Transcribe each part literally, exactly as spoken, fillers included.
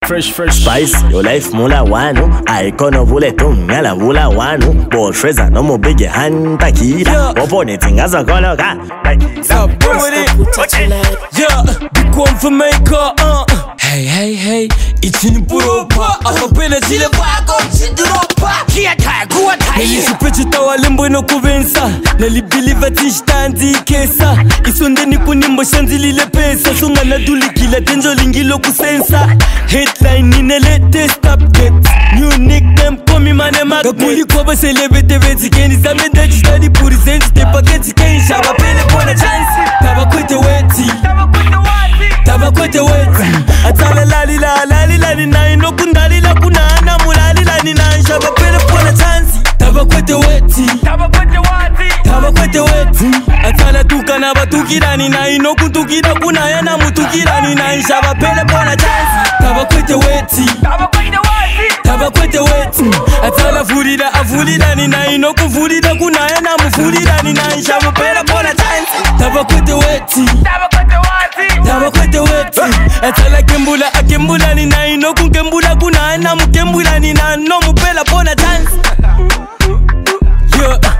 fresh, fresh spice. Your life mula wanu. Ikono vule tungala vula wanu. Bo treza no mo big hand takira. Opone tingaza kolo ka. Stop with it. Yeah, big one for maker. Uh. Hey, hey, hey. Ichini puropa. Akapela zile bako chiduropa. Kia kaya kuwa kaya. Nilisipechuta walembo no kuvensa. Nalibelieve tishtanzi kesa. Isonde ni kunimbo shanzi lile pesa. Sunga na duli kila tenjo lingilo kusensa. Headline nine latest update. New nickname komi mane magnet. Kakuli kwa ba celebrity vezi keni. Zame daji study puri sensi. Te paketi keni shaba pele pona chance. Taba kwete weti. Taba kwete weti. Atala lalila lalila ni na inoku ndalila kuna ana mulalila ni na shaba pele pona chance. Taba kwete weti. Taba kwete weti. Taba kwete weti. Atala tuka na batukira ni na inoku tukira kuna yana mutukira ni na shaba pele pona chance. Taba kwete weti. Taba kwete weti. Taba kwete weti. Atala furida afurida ni na inoku furida kuna yana mufurida ni na shaba pele pona chance. Taba kwete weti. Taba kwete weti. Taba kwete weti. Atala kembula akembula ni na inoku kembula kuna yana mukembula ni na no mupela pona chance. Yeah.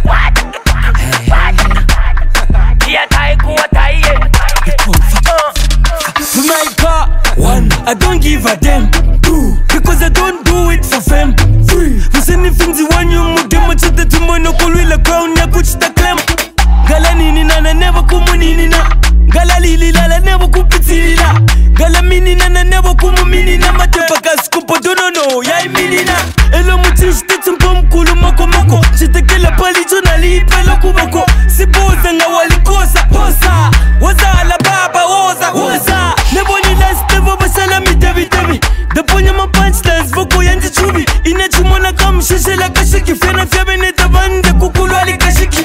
One, I don't give a damn. Two, because I don't do it for fame. Three, museni finzi wanyu mugema chete tumono kulwila crown ya kuchita claim. Gala nini na na never kumunini na. Gala lili la la never kupitini na. Gala mini na na never kumumini na. Matepa kaskupo dono no ya imini na. Elo mutishite tumpom kulu moko moko. Chite kila pali jonali ipelo kuboko. Siboza nga walikosa posa. Waza ala baba woza woza. Nebo ni last never basala mi debi debi. Deponya ma punchlines voko yanji chubi. Ina chumona kam shishe la kashiki. Fena fyabe neta bande kukulu ali kashiki.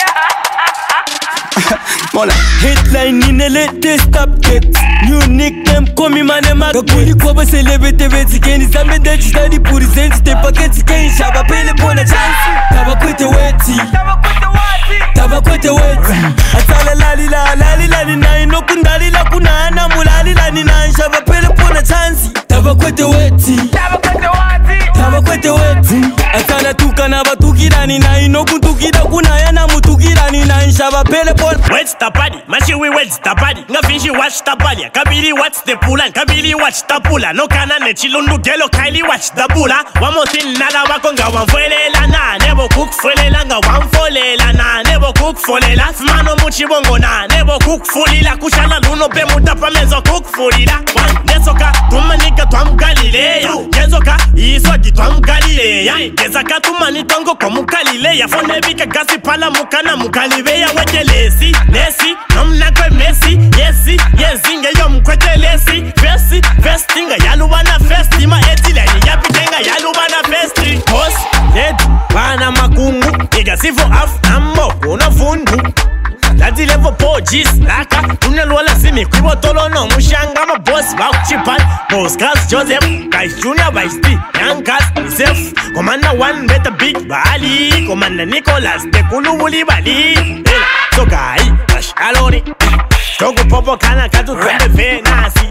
Mola. Headline nine latest update. New nickname komi mane magnet. Kakuli kwa ba celebrity vezi keni. Zame daji study puri sensi. Te paketi keni shaba pele pona chance. Taba kwete weti. Taba kwete weti. Taba kwete weti. Atala lalila lalila ni na inoku ndalila kuna ana mulalila ni na shaba pele pona chance. Taba kwete weti. Taba kwete weti. Taba kwete weti. Atala tuka na batukira ni na inoku tukira kuna yana mutukira ni na shaba pele pona. What's the party? Mashi we what's the party? Nga finji watch the party. Kabili watch the pula. Kabili watch the pula. No kana ne chilundu gelo kaili watch the pula. One more thing nada wakonga wanfolela na. Nebo cook folela nga wanfolela na. Nebo cook folela. Mano muchi bongo na. Nebo cook fulila. Kushala luno pe mutapa mezo cook fulila. Nesoka tumanika tuam Galileya. Kezoka iswagi tuam Galileya. Kezaka tumani tongo komu Galileya. Fonebika gasi pala mukana mukalibeya wejelesi. Nesi, nomna kwe Messi, yesi, yesi nge yom kwete lesi. Festi, festi nga yalubana festi. Ma etile ni yapitenga yalubana festi. Boss, head, bana makungu. Iga sifo af, ambo, kuna fundu. Lati levo po jis, laka. Unelwala simi, kwibo tolo no mushanga ma boss, bak chipal. Boss Gas Joseph, Guys Junior Vice T, Young Gas, Yusef. Commander one, better big Bali. Commander Nicholas, de kulu wuli bali. So guy, Ash Aloni. Togo popo kana katu twende venasi.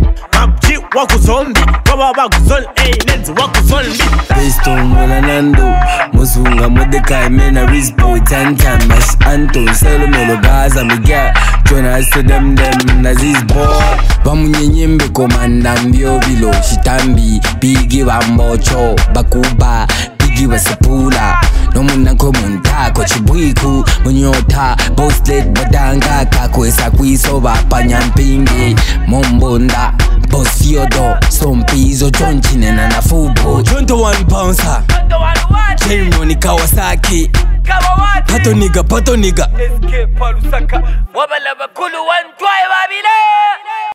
Mabji waku zombi, kwa waku zol, ey nenzi waku zombi. Based on Nando, Musunga Modekai Mena Rizbo, Tantan, Mash Anton, Selo Melo Gaza, Miguel, Jonas to them, them, Naziz boy. Bamunyembe komanda mbio vilo, Shitambi, Bigi Wambocho, Bakuba, Bigi Wasapula. No muna komunta ko chibuiku munyota bosslet badanga kako esakwiso bapanyampingi mombonda bosiodo sompizo jonchine na nafubo jonto one bouncer Jeremy Kawasaki pato niga pato niga escape palusaka wabala bakulu one twa babile.